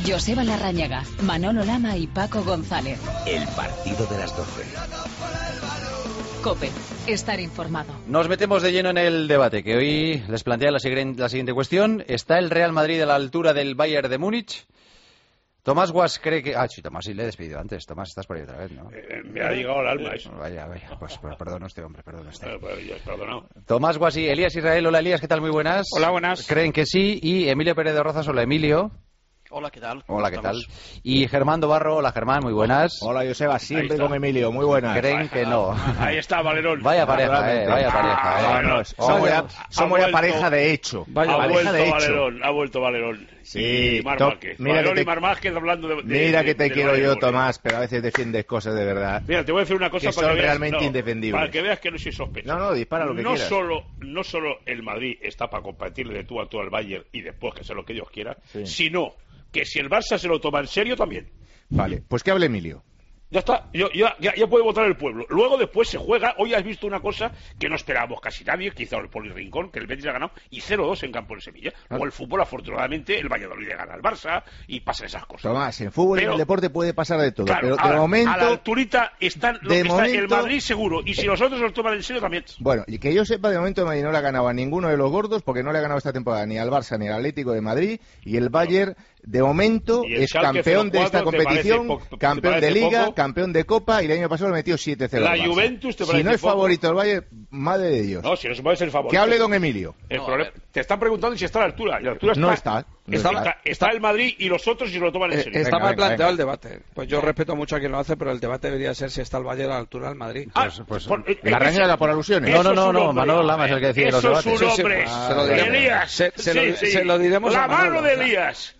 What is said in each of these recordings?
Joseba Larrañaga, Manolo Lama y Paco González. El partido de las 12. COPE. Estar informado. Nos metemos de lleno en el debate, que hoy les plantea la siguiente cuestión. ¿Está el Real Madrid a la altura del Bayern de Múnich? Tomás Guas cree que... sí, Tomás, sí le he despedido antes. Tomás, estás por ahí otra vez, ¿no? Me ha llegado al alma eso. Vaya, pues perdón este hombre, perdón este. Perdonado. Tomás Guas y Elías Israel. Hola, Elías, ¿qué tal? Muy buenas. Hola, buenas. Creen que sí. Y Emilio Pérez de Rozas. Hola, Emilio. Hola, ¿qué tal? Hola, ¿qué tal? Y Germán Dobarro. Hola, Germán, muy buenas. Hola, Joseba, siempre con Emilio, muy buenas. Creen que no. Ahí está, Valerón. Vaya pareja, vaya pareja. Somos ya pareja de hecho. Ha vuelto Valerón. Sí, y Mar Márquez. Valerón y Mar Márquez hablando de... Mira que te quiero yo, Tomás, pero a veces defiendes cosas de verdad. Mira, te voy a decir una cosa que son realmente indefendibles. Para que veas que no soy sospechoso. No, dispara lo que quieras. No solo el Madrid está para competirle de tú a tú al Bayern y después que sea lo que ellos quieran, sino que si el Barça se lo toma en serio también. Vale, pues que hable Emilio. Ya está, ya puede votar el pueblo. Luego después se juega, hoy has visto una cosa que no esperábamos casi nadie, quizá el Poli Rincón, que el Betis ha ganado, y 0-2 en campo de Sevilla. Luego el fútbol, afortunadamente, el Valladolid le gana al Barça y pasan esas cosas. Tomás, en fútbol y en el deporte puede pasar de todo, claro, pero de momento... A la alturita está el Madrid seguro, y si los otros lo toman en serio también. Bueno, y que yo sepa, de momento el Madrid no le ha ganado a ninguno de los gordos, porque no le ha ganado esta temporada ni al Barça ni al Atlético de Madrid, y el Bayern, de momento, es campeón de esta competición, campeón de Liga, campeón de Copa, y el año pasado le metió 7-0. La Juventus te parece si no es poco. favorito el Bayern, madre de Dios. No, si no se puede ser favorito. Que hable don Emilio. Te están preguntando si está a la altura. Y la altura está el Madrid y los otros si lo toman en serio. Está mal planteado el debate. Pues yo respeto mucho a quien lo hace, pero el debate debería ser si está el Bayern a la altura del Madrid. La Rañaga por alusiones. No, Manolo Lama es el que decide los debates. Eso es un hombre. Elías. Se lo diremos la a Manolo. mano de Elías.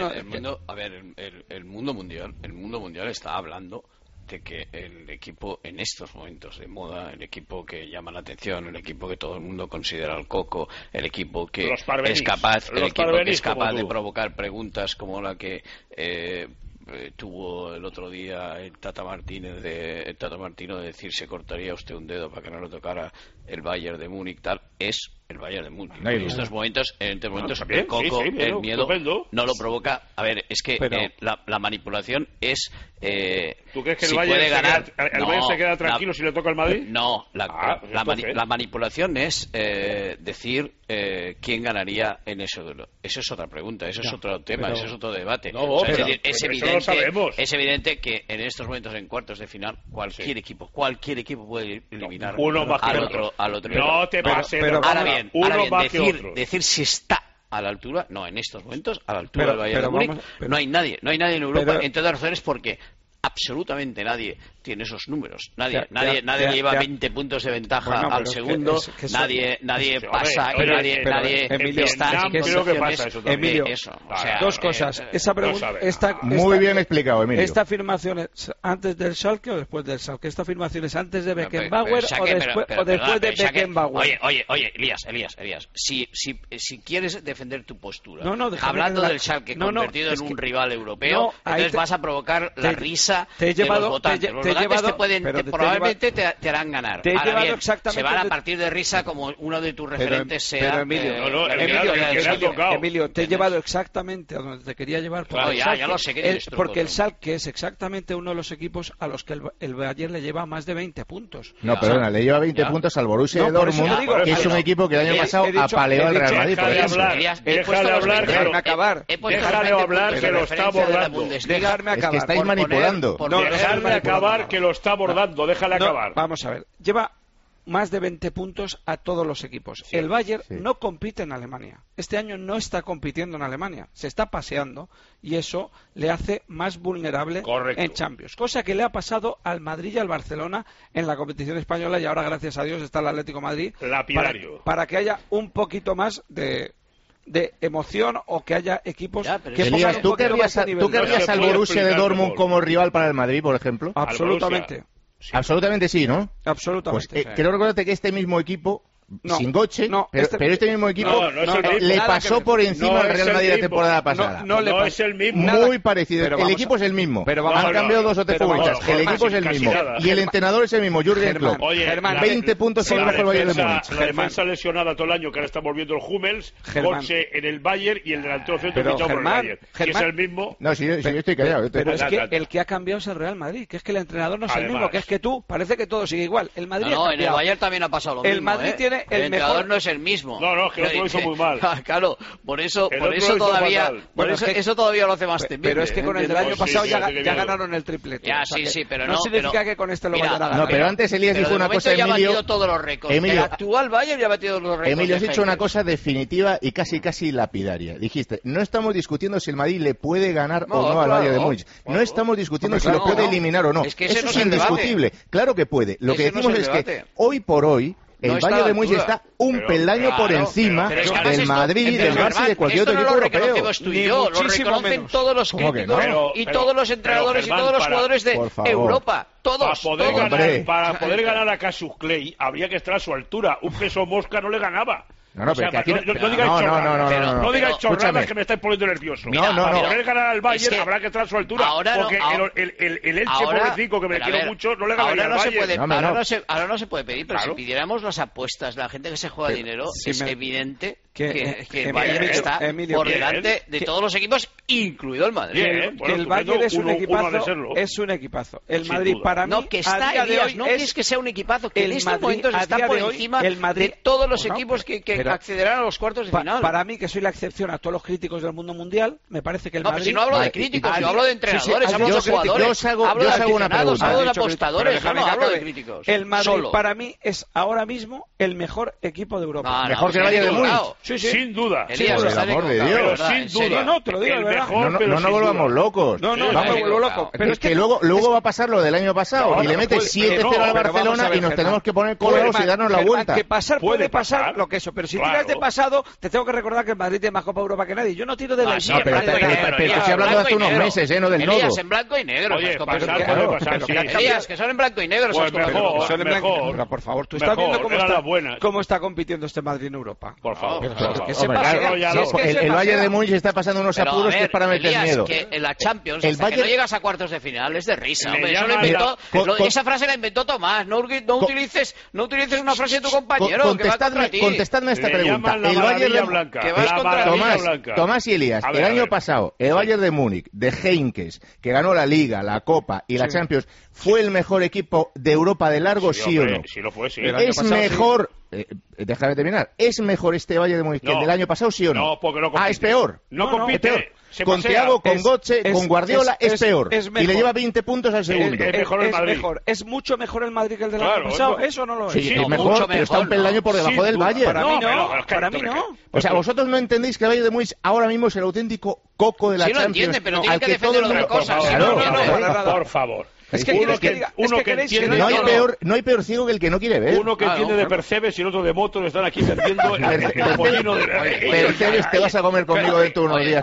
El mundo mundial está hablando de que el equipo en estos momentos de moda, el equipo que llama la atención, el equipo que todo el mundo considera el coco, el equipo que es capaz de provocar preguntas como la que tuvo el otro día el Tata Martino de decir se cortaría usted un dedo para que no lo tocara el Bayern de Múnich, tal, es el Bayern de Múnich. En estos momentos el coco, el miedo, estupendo. No lo provoca. A ver, es que la manipulación es ¿tú crees que si el Bayern puede ganar, Bayern se queda tranquilo si le toca al Madrid? No, la manipulación es decir quién ganaría en ese duelo. Eso es otra pregunta, eso es otro tema, eso es otro debate. Es evidente que en estos momentos en cuartos de final cualquier equipo puede eliminar al otro. No te pases. Ahora bien, decir si está a la altura, no, en estos momentos a la altura del Bayern de Múnich no hay nadie en Europa, entre otras razones porque absolutamente nadie tiene esos números. Nadie lleva 20 puntos de ventaja al segundo. Nadie pasa. Emilio, creo que pasa eso también. Emilio, dos cosas. Esa pregunta muy bien explicado, Emilio. ¿Esta afirmación es antes del Schalke o después del Schalke? ¿Esta afirmación es antes de Beckenbauer o después de Beckenbauer? Oye, Elías, si quieres defender tu postura, hablando del Schalke convertido en un rival europeo, entonces vas a provocar la risa de los votantes. Los votantes probablemente te harán ganar. Ahora bien, se van a partir de risa como uno de tus referentes sea... Emilio, te he llevado exactamente a donde te quería llevar. Ya lo sé que porque el Schalke es exactamente uno de los equipos a los que el Bayern le lleva más de 20 puntos. No, perdona, le lleva 20 puntos al Borussia de Dortmund, que es un equipo que el año pasado apaleó al Real Madrid. Déjale hablar, que lo está abordando. Dejarme acabar. Es que estáis manipulando. Dejarle acabar, que lo está abordando. Déjale acabar. Vamos a ver. Lleva más de 20 puntos a todos los equipos. El Bayern no compite en Alemania. Este año no está compitiendo en Alemania. Se está paseando y eso le hace más vulnerable en Champions. Cosa que le ha pasado al Madrid y al Barcelona en la competición española y ahora, gracias a Dios, está el Atlético de Madrid para que haya un poquito más de emoción o que haya equipos que Elías, ¿tú querrías al Borussia de Dortmund como rival para el Madrid, por ejemplo? Absolutamente. Absolutamente sí, ¿no? Absolutamente. Pues quiero recordarte que este mismo equipo sin Götze, pero este mismo equipo le pasó por encima al Real Madrid la temporada pasada. No es el mismo. Muy parecido. El equipo es el mismo. Han cambiado 2 o 3 futbolistas. El equipo es el mismo. Y el entrenador es el mismo, Jürgen Klopp. 20 puntos por debajo del Bayern de Múnich. La defensa lesionada todo el año, que ahora está volviendo el Hummels, Götze en el Bayern y el delantero centro fichado por el Bayern. Si es el mismo. No, si yo estoy callado. Pero es que el que ha cambiado es el Real Madrid, que es que el entrenador no es el mismo, que es que tú, parece que todo sigue igual. El Madrid no, en el Bayern también ha pasado lo mismo. El Madrid tiene el entrenador no es el mismo. No, que lo hizo muy mal. Claro, por eso todavía lo hace más temible. Pero es que con el del año pasado ya ganaron el triplete. Pero no significa que con este lo vayan a ganar. No, pero antes Elías dijo una cosa, Emilio. Ya ha batido todos los récords. El actual Bayern ya ha batido los récords. Emilio, has dicho una cosa definitiva y casi lapidaria. Dijiste, no estamos discutiendo si el Madrid le puede ganar o no al Bayern de Múnich. No estamos discutiendo si lo puede eliminar o no. Eso es indiscutible. Claro que puede. Lo que decimos es que hoy por hoy el Bayern de Múnich está un peldaño por encima del Madrid, del Barça y de cualquier otro equipo europeo. Lo reconocen todos los críticos y todos los entrenadores y todos los jugadores de Europa. Todos. Para poder ganar a Cassius Clay habría que estar a su altura. Un peso mosca no le ganaba. No digáis chorradas que me estáis poniendo nervioso. Para poder ganar al Bayern habrá que estar a su altura. Porque el Elche, pobrecito, que me quiero mucho, no le ganaría al Bayern. Ahora no se puede pedir, pero si pidiéramos las apuestas, la gente que se juega dinero, es evidente que el Bayern está por delante de todos los equipos, incluido el Madrid. El Bayern es un equipazo. El Madrid, para mí, no es que sea un equipazo, que en estos momentos está por encima de todos los equipos que accederán a los cuartos de final. Para mí, que soy la excepción a todos los críticos del mundo mundial, me parece que el Madrid... Pero si no hablo de críticos, yo hablo de entrenadores, hablo de jugadores, hablo de aficionados, hablo de apostadores, no hablo de críticos. El Madrid, para mí, es ahora mismo el mejor equipo de Europa. Mejor que el Bayern de Múnich. Sin duda. Elías, por el amor de Dios. Sin duda. No, te lo digo de verdad. No nos volvamos locos. No me vuelvo loco. Pero es que luego va a pasar lo del año pasado y le metes 7-0 al Barcelona y nos tenemos que poner colados y darnos la vuelta. Que pasar puede pasar lo que eso, pero si tiras de pasado, te tengo que recordar que el Madrid tiene más Copa Europa que nadie. Yo no tiro de la izquierda. Pero estoy hablando de hace unos meses, no del nodo. Elías, en blanco y negro. Elías, que son en blanco y negro. Pues mejor. Por favor, tú estás viendo cómo está compitiendo este Madrid en Europa. Por favor. El Bayern de Múnich está pasando unos apuros que es para meter miedo. Que en la Champions, hasta que no llegas a cuartos de final, es de risa. Esa frase la inventó Tomás. No utilices una frase de tu compañero. Contestadme esta pregunta. El Bayern de Múnich, Tomás y Elías, el año pasado, el Bayern de Múnich, de Heinkes, que ganó la Liga, la Copa y la Champions, ¿fue el mejor equipo de Europa de largo, sí o no? Sí lo fue, sí. Es mejor... déjame terminar. ¿Es mejor este Bayern de Múnich que el del año pasado, sí o no? No, porque no compite. Es peor. No compite. Con Thiago, con Götze, con Guardiola es peor. Y le lleva 20 puntos al segundo. Es mucho mejor el Madrid que el del año pasado. Eso no lo es. Sí, es mejor, pero está un peldaño por debajo del Bayern. Para mí no. O sea, vosotros no entendéis que el Bayern de Múnich ahora mismo es el auténtico coco de la Champions. Sí lo entiende, pero tiene que defender otra cosa. Por favor. Es que no hay peor ciego que el que no quiere ver. Uno que entiende de Percebes y el otro de motos están aquí perdiendo el molino de... Percebes, te vas a comer conmigo dentro de unos días.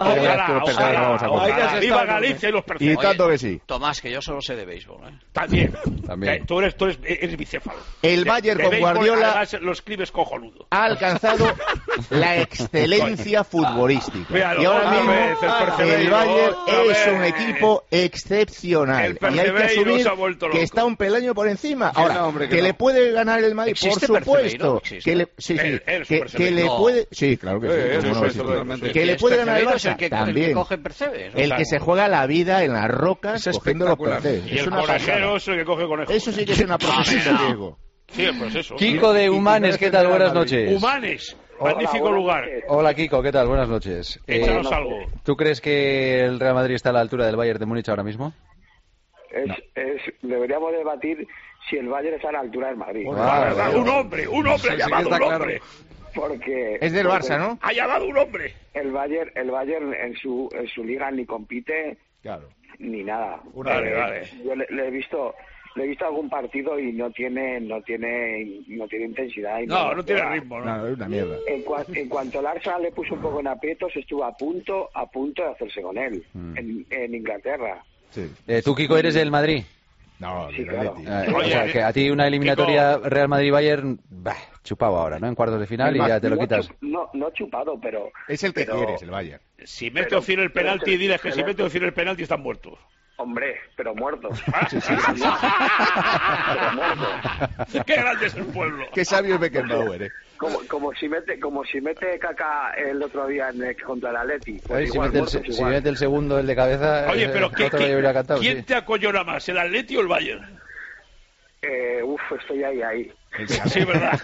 Viva Galicia y los Percebes. Y tanto que sí. Tomás, que yo solo sé de béisbol. También. Tú eres bicéfalo. El Bayern con Guardiola... Además lo escribes cojonudo. Ha alcanzado la excelencia futbolística. Y ahora mismo el Bayern es un equipo excepcional. Y hay que asumir que está un peldaño por encima. Ahora, que le puede ganar el Madrid, por supuesto. Que le puede... Sí, claro que sí. Que le puede ganar el Barça, también. El que se juega la vida en las rocas cogiendo los Percebes. Y el conejero es el que coge conejos. Eso sí que es una profesión de riesgo. Sí, pues eso. Kiko de Humanes, ¿qué tal? Buenas noches. Humanes. Magnífico lugar. Hola Kiko, ¿qué tal? Buenas noches. Échanos algo. ¿Tú crees que el Real Madrid está a la altura del Bayern de Múnich ahora mismo? Deberíamos debatir si el Bayern está a la altura del Madrid. Un hombre ha llamado un hombre. Porque es del Barça, ¿no? Ha llamado un hombre. El Bayern en su liga ni compite, ni nada. Vale. Yo le he visto algún partido y no tiene intensidad. No tiene ritmo, ¿no? No, es una mierda. En cuanto el Arsenal le puso un poco en aprietos, estuvo a punto de hacerse con él en Inglaterra. Sí. ¿Tú, Kiko, eres del Madrid? No, sí, claro. O sea, que a ti una eliminatoria Real Madrid-Bayern, chupado ahora, ¿no? En cuartos de final y ya te lo quitas. No chupado, pero... Es el que quieres, el Bayern. Si mete Ozil el penalti, diles que si mete Ozil el penalti están muertos. Hombre, pero muertos. Sí. Pero muertos. Qué grande es el pueblo. Qué sabio es Beckenbauer, Como si mete Kaká el otro día contra el Atleti. Pues si mete el segundo, el de cabeza. Oye, pero ¿quién te acollona más, el Atleti o el Bayern? Estoy ahí. Sí, ¿verdad?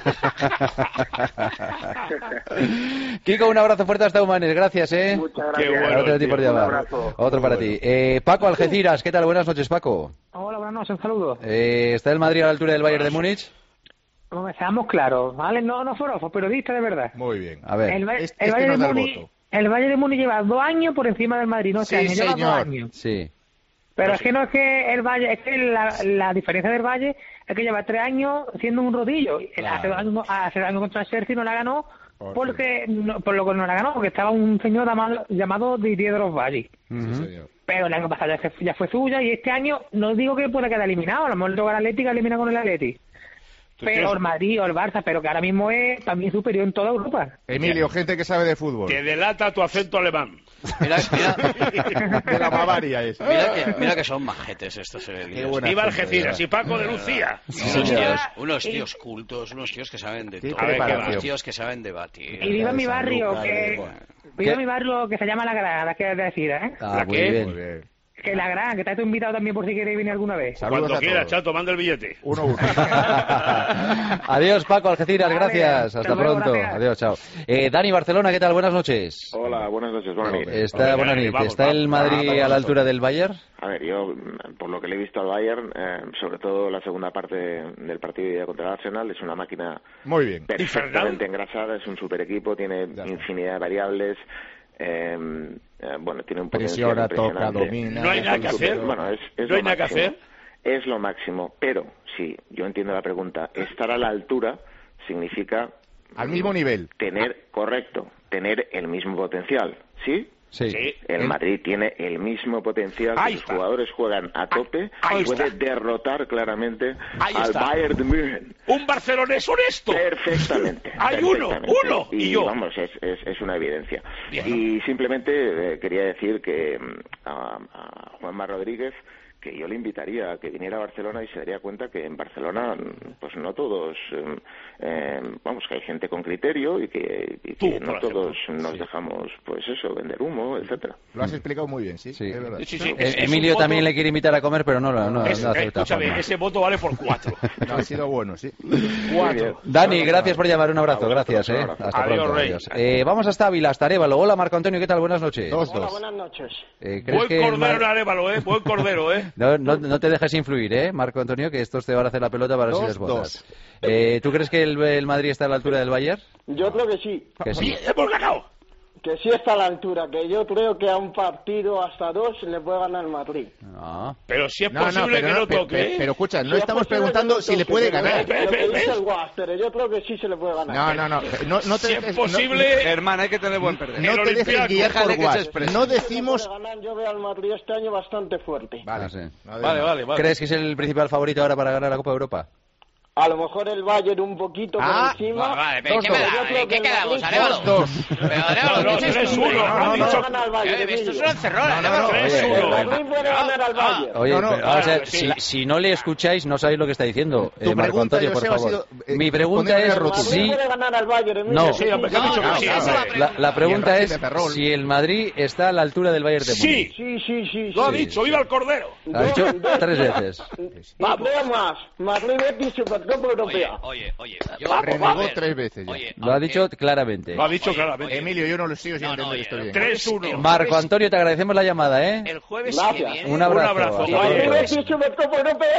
Kiko, un abrazo fuerte hasta Humanes, gracias, Muchas gracias. Qué bueno, un abrazo. Otro para ti. Paco Algeciras, ¿qué tal? Buenas noches, Paco. Hola, buenas noches, un saludo. ¿Está el Madrid a la altura del Bayern de Múnich? Seamos claros, ¿vale? No forofos, periodistas de verdad. Muy bien. A ver. El Bayern de Múnich lleva 2 años por encima del Madrid, ¿no? Sí, lleva 2 señor. años. Sí. Pero es que no es que el Valle, es que la diferencia del Valle es que lleva 3 años siendo un rodillo. Claro. Hace año contra el Chelsea no la ganó por lo que no la ganó, porque estaba un señor llamado Didier Drogba. Pero el año pasado ya fue suya y este año no digo que pueda quedar eliminado, a lo mejor luego el Atlético elimina con el Atlético. Pero el Madrid o el Barça, pero que ahora mismo es también superior en toda Europa. Emilio, gente que sabe de fútbol. Te delata tu acento alemán. Mira. De la Bavaria es. Mira que son majetes estos. Viva Algeciras y Paco de Lucía. Unos tíos cultos, unos tíos que saben de todo. Unos tíos que saben debatir. Y viva mi barrio, mi barrio que se llama La Grada, que es decir, ¿La qué? Muy bien. Que La Grada, que te has invitado también por si quieres venir alguna vez. Cuando quieras, chato, manda el billete. 1-1. Adiós, Paco Algeciras, Vale, gracias. Hasta pronto. Gracias. Adiós, chao. Dani Barcelona, ¿qué tal? Buenas noches. Hola, buenas noches. ¿Está el Madrid a la altura del Bayern? A ver, yo, por lo que le he visto al Bayern, sobre todo la segunda parte del partido contra el Arsenal, es una máquina muy bien, perfectamente engrasada, es un super equipo, tiene infinidad de variables. Tiene un potencial presiona, impresionante. toca, domina. No hay nada que hacer. Bueno, es no hay nada que hacer. Es lo máximo, pero sí, yo entiendo la pregunta. Estar a la altura significa al mismo nivel. Tener el mismo potencial, ¿sí? Sí. El Madrid tiene el mismo potencial, los jugadores juegan a tope, puede derrotar claramente al Bayern de München. Un barcelonés honesto. Perfectamente. Hay uno y yo. Vamos, es una evidencia. Bien. Y simplemente quería decir que a Juanma Rodríguez, que yo le invitaría a que viniera a Barcelona y se daría cuenta que en Barcelona pues no todos que hay gente con criterio y que no todos nos dejamos pues eso, vender humo, etcétera. Lo has explicado muy bien, sí. Sí. Es verdad. Sí, Emilio también le quiere invitar a comer, pero no acepta. Escúchame, ese voto vale por 4. No, ha sido bueno, sí. 4. Dani, gracias por llamar, un abrazo, gracias. Hasta pronto. Adiós. Vamos hasta Ávila, hasta Arévalo. Hola, Marco Antonio, ¿qué tal? Buenas noches. 2-2. Hola, buenas noches. ¿Crees que Cordero en Arévalo, buen cordero, No te dejes influir, Marco Antonio, que estos te van a hacer la pelota para ver si les votas. ¿Tú crees que el Madrid está a la altura del Bayern? Yo creo que sí. Que sí. ¡Hemos ganado! Que sí está a la altura, que yo creo que a un partido hasta 2 le puede ganar el Madrid. No. Pero si es posible que no toque. Pero escucha, no estamos preguntando si le puede ganar. Yo creo que sí se le puede ganar. Si es posible... Hermano, hay que tener buen perder. No te dejes guiar por Guas. No decimos... Yo veo al Madrid este año bastante fuerte. Vale. ¿Crees que es el principal favorito ahora para ganar la Copa de Europa? A lo mejor el Bayern un poquito por encima. Vale, pero ¿qué quedamos? Arévalo. 3-1. Esto es una encerrona. 3-1. El Madrid puede ganar al Bayern. Oye, si no le escucháis, no sabéis lo que está diciendo. Marco Antonio, por favor. Mi pregunta es si... puede ganar al Bayern. No. La pregunta es si el Madrid está a la altura del Bayern de Múnich. Sí. Lo ha dicho, viva el Cordero. Lo ha dicho 3 veces. Vamos. Madrid Betis Supercopa Europea. Oye. Renegó 3 veces ya. Lo ha dicho claramente. Emilio, yo no lo sigo sin entender esto bien. 3-1. Marco Antonio, te agradecemos la llamada, El jueves Un abrazo. Madrid Betis Supercopa Europea.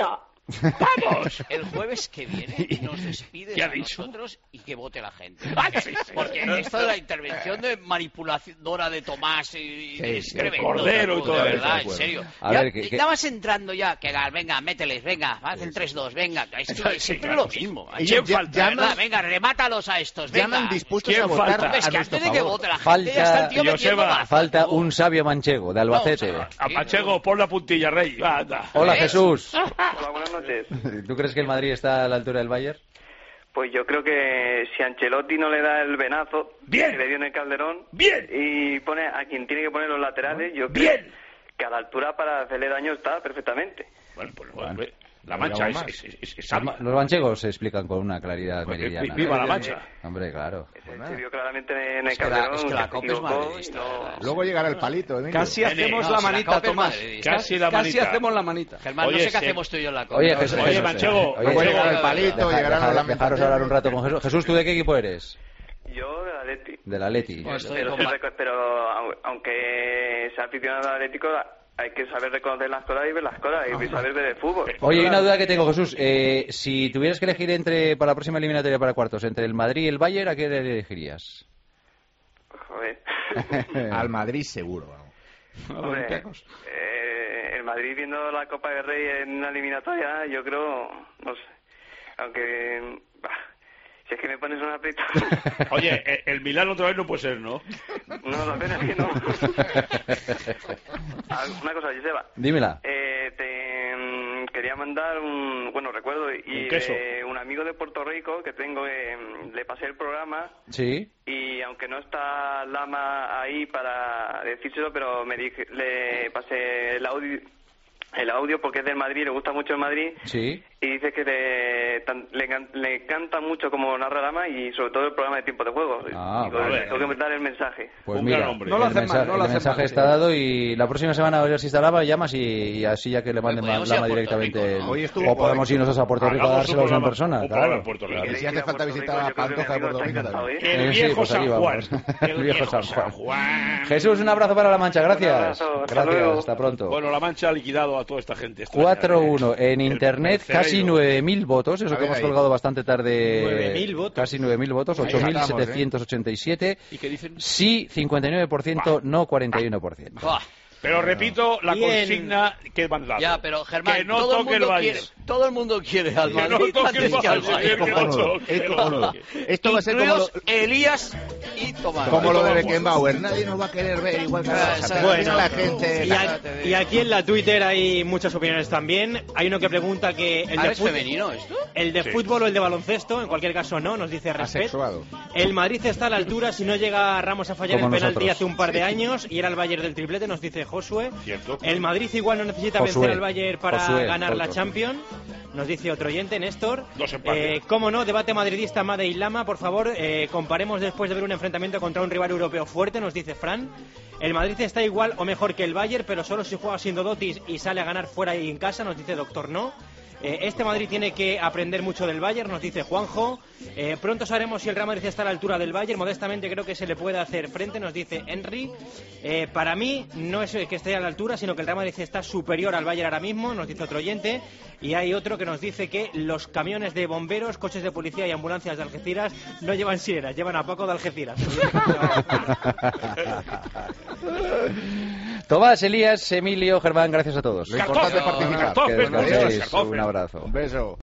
¡Vamos! El jueves que viene nos despides a nosotros y que vote la gente. Porque esto de la intervención de manipuladora de Tomás y es tremendo. Cordero y todo de verdad, en serio. Ya vas entrando ya, que venga, mételes, venga, hacen 3-2, venga. Es siempre lo mismo. ¿Quién falta? Venga, remátalos a estos, venga. Llaman dispuestos a votar Es que antes de que vote la gente ya está el tío metiendo bazos. Falta un sabio manchego de Albacete. A Manchego, pon la puntilla, Rey. Hola, Jesús. Hola, buenas noches. ¿Tú crees que el Madrid está a la altura del Bayern? Pues yo creo que si Ancelotti no le da el venazo bien, que le dio en el Calderón, bien, y pone a quien tiene que poner los laterales, yo creo que a la altura para hacerle daño está perfectamente. Bueno, pues la Mancha es salva. Los manchegos se explican con una claridad meridiana. ¡Viva la Mancha! Hombre, claro. Se vio claramente en el Calderón. Es que la Copa es madridista. Luego llegará el palito, Emilio. Casi hacemos la manita, Tomás. Casi hacemos la manita. Germán, no sé qué hacemos tú y yo en la Copa. Oye, Manchego. Luego llegará el palito, llegará la lamentación. Dejaros hablar un rato con Jesús. Jesús, ¿tú de qué equipo eres? Yo del Atleti. Del Atleti. Pero aunque sea aficionado al Atlético, hay que saber reconocer las cosas y ver las cosas y saber ver el fútbol. Oye, hay una duda que tengo, Jesús. Si tuvieras que elegir para la próxima eliminatoria para cuartos entre el Madrid y el Bayern, ¿a qué le elegirías? Joder. Al Madrid seguro. Hombre, el Madrid viendo la Copa del Rey en una eliminatoria, yo creo, no sé, aunque... Si es que me pones una aprieto. Oye, el Milán otra vez no puede ser, ¿no? No, la pena es que no. Una cosa, Joseba. Dímela. Quería mandar recuerdo y un amigo de Puerto Rico que tengo, le pasé el programa. Sí. Y aunque no está Lama ahí para decírselo, pero le pasé el audio porque es del Madrid, le gusta mucho el Madrid. Sí. Y dice que le encanta mucho como narra Lama y sobre todo el programa de Tiempo de Juego. Tengo que dar el mensaje. Pues mira, el mensaje está dado y la próxima semana a ver si está Lama, llamas y así ya que le manden Lama directamente. O podemos irnos a Puerto Rico a dárselos en persona. Claro. Y si hace falta visitar a Pantoja de Puerto Rico también. El viejo San Juan. El viejo San Juan. Jesús, un abrazo para La Mancha, gracias. Gracias, hasta pronto. Bueno, La Mancha ha liquidado a toda esta gente. 4-1 en internet, casi 9.000 votos, eso que hemos colgado bastante tarde. 9.000 votos. Casi 9.000 votos, 8.787. ¿Y qué dicen? Sí, 59%, no 41%. Pero repito la consigna que he mandado. Ya, pero Germán, que no toque el Bayern. Todo el mundo quiere al Madrid. Que no toque el Bayern. Esto va a ser como Elías y Tomás. Como lo de Beckenbauer. Nadie nos va a querer ver igual que bueno, la gente. Y aquí en la Twitter hay muchas opiniones también. Hay uno que pregunta que ¿es femenino esto? El de fútbol o el de baloncesto, en cualquier caso no, nos dice Respet. El Madrid está a la altura si no llega Ramos a fallar el penalti hace un par de años y era el Bayern del triplete, nos dice Josué. Cierto. El Madrid igual no necesita vencer al Bayern para ganar la Champions, nos dice otro oyente, Néstor. ¿Cómo no? Debate madridista Made y Lama, por favor, comparemos después de ver un enfrentamiento contra un rival europeo fuerte, nos dice Fran. El Madrid está igual o mejor que el Bayern, pero solo si juega siendo Dotis y sale a ganar fuera y en casa, nos dice Doctor No. Este Madrid tiene que aprender mucho del Bayern, nos dice Juanjo. Pronto sabremos si el Real Madrid está a la altura del Bayern. Modestamente creo que se le puede hacer frente, nos dice Henry. Para mí no es que esté a la altura, sino que el Real Madrid está superior al Bayern ahora mismo, nos dice otro oyente. Y hay otro que nos dice que los camiones de bomberos, coches de policía y ambulancias de Algeciras no llevan sirenas, llevan a Paco de Algeciras. Tomás, Elías, Emilio, Germán, gracias a todos. Lo importante es participar. Que descanséis. Un abrazo. Un beso.